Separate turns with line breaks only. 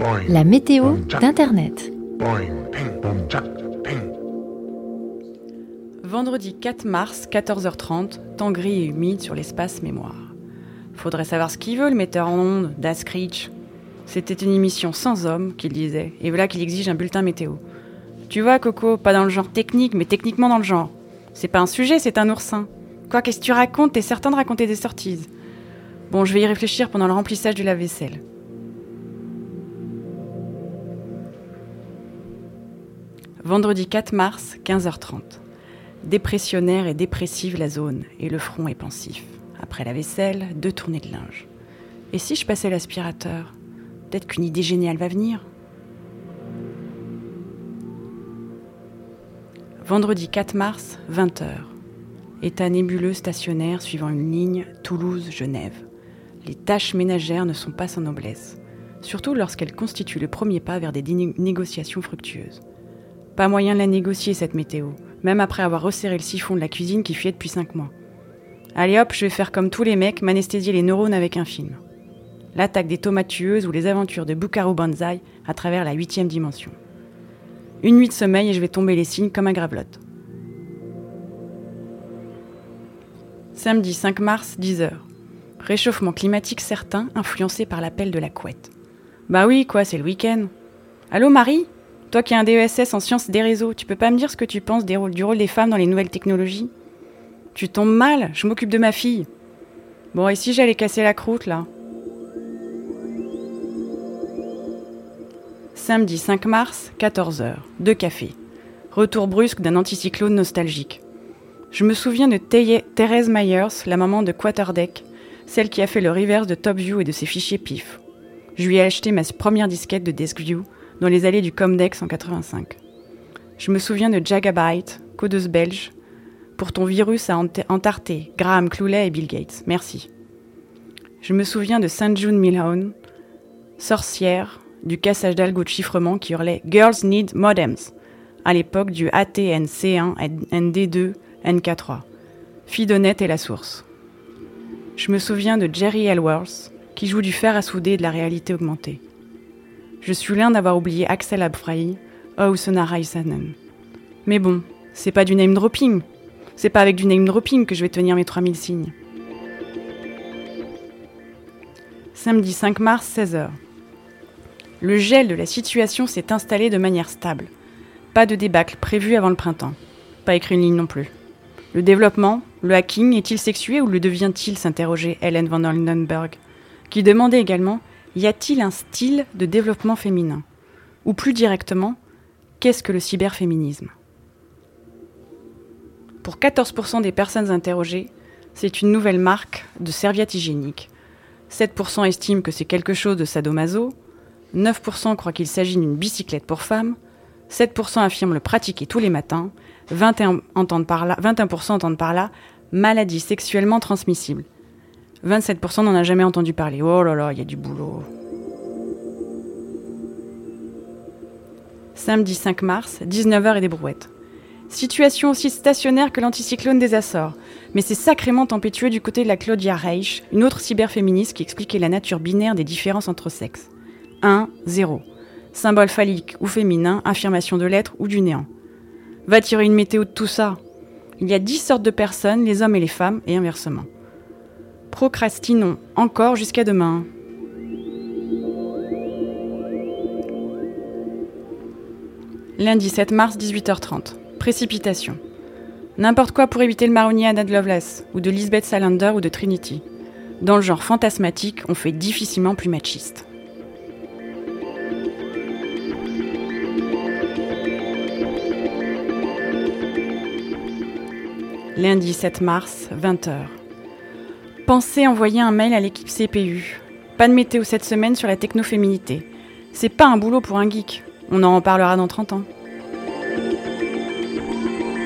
La météo d'Internet.
Vendredi 4 mars, 14h30, temps gris et humide sur l'espace mémoire. Faudrait savoir ce qu'il veut, le metteur en ondes, Das Screech. C'était une émission sans homme, qu'il disait, et voilà qu'il exige un bulletin météo. Tu vois, Coco, pas dans le genre technique, mais techniquement dans le genre. C'est pas un sujet, c'est un oursin. Quoi, qu'est-ce que tu racontes? T'es certain de raconter des sorties? Bon, je vais y réfléchir pendant le remplissage du lave-vaisselle. Vendredi 4 mars, 15h30. Dépressionnaire et dépressive la zone, et le front est pensif. Après la vaisselle, 2 tournées de linge. Et si je passais l'aspirateur? Peut-être qu'une idée géniale va venir. Vendredi 4 mars, 20h. État nébuleux stationnaire suivant une ligne Toulouse-Genève. Les tâches ménagères ne sont pas sans noblesse, surtout lorsqu'elles constituent le premier pas vers des négociations fructueuses. Pas moyen de la négocier, cette météo, même après avoir resserré le siphon de la cuisine qui fuyait depuis 5 mois. Allez hop, je vais faire comme tous les mecs, m'anesthésier les neurones avec un film. L'attaque des tomates tueuses ou les aventures de Buckaroo Banzai à travers la 8e dimension. Une nuit de sommeil et je vais tomber les cygnes comme un gravelotte. Samedi 5 mars, 10h. Réchauffement climatique certain, influencé par l'appel de la couette. Bah oui, quoi, c'est le week-end. Allô Marie? Toi qui as un DESS en sciences des réseaux, tu peux pas me dire ce que tu penses du rôle des femmes dans les nouvelles technologies? Tu tombes mal, je m'occupe de ma fille. Bon, et si j'allais casser la croûte, là? Samedi 5 mars, 14h, 2 cafés. Retour brusque d'un anticyclone nostalgique. Je me souviens de Thérèse Myers, la maman de Quarterdeck, celle qui a fait le reverse de TopView et de ses fichiers PIF. Je lui ai acheté ma première disquette de DeskView dans les allées du Comdex en 85. Je me souviens de Jagabyte, codeuse belge, pour ton virus à entarter, Graham Cloulet et Bill Gates. Merci. Je me souviens de St. June Milhone, sorcière, du cassage d'algo de chiffrement qui hurlait « Girls need modems » à l'époque du ATNC1, ND2, NK3. Fidonet est la source. Je me souviens de Jerry Ellsworth, qui joue du fer à souder et de la réalité augmentée. Je suis loin d'avoir oublié Axel Abfrei, Ousona Raisanen. Mais bon, c'est pas du name dropping. C'est pas avec du name dropping que je vais tenir mes 3000 signes. Samedi 5 mars, 16h. Le gel de la situation s'est installé de manière stable. Pas de débâcle prévu avant le printemps. Pas écrit une ligne non plus. Le développement, le hacking, est-il sexué ou le devient-il, s'interrogeait Helen van Oldenburg, qui demandait également « Y a-t-il un style de développement féminin ?» Ou plus directement, qu'est-ce que le cyberféminisme? Pour 14% des personnes interrogées, c'est une nouvelle marque de serviette hygiénique. 7% estiment que c'est quelque chose de sadomaso, 9% croient qu'il s'agit d'une bicyclette pour femmes, 7% affirment le pratiquer tous les matins, 21% entendent par là maladie sexuellement transmissible. 27% n'en a jamais entendu parler. Oh là là, il y a du boulot. Samedi 5 mars, 19h et des brouettes. Situation aussi stationnaire que l'anticyclone des Açores. Mais c'est sacrément tempétueux du côté de la Claudia Reich, une autre cyberféministe qui expliquait la nature binaire des différences entre sexes. 1, 0. Symbole phallique ou féminin, affirmation de l'être ou du néant. Va tirer une météo de tout ça. Il y a 10 sortes de personnes, les hommes et les femmes, et inversement. Procrastinons encore jusqu'à demain. Lundi 7 mars, 18h30. Précipitation. N'importe quoi pour éviter le marronnier à Ned Loveless, ou de Lisbeth Salander ou de Trinity. Dans le genre fantasmatique, on fait difficilement plus machiste. Lundi 7 mars, 20h. Pensez envoyer un mail à l'équipe CPU. Pas de météo cette semaine sur la technoféminité. C'est pas un boulot pour un geek. On en reparlera dans 30 ans.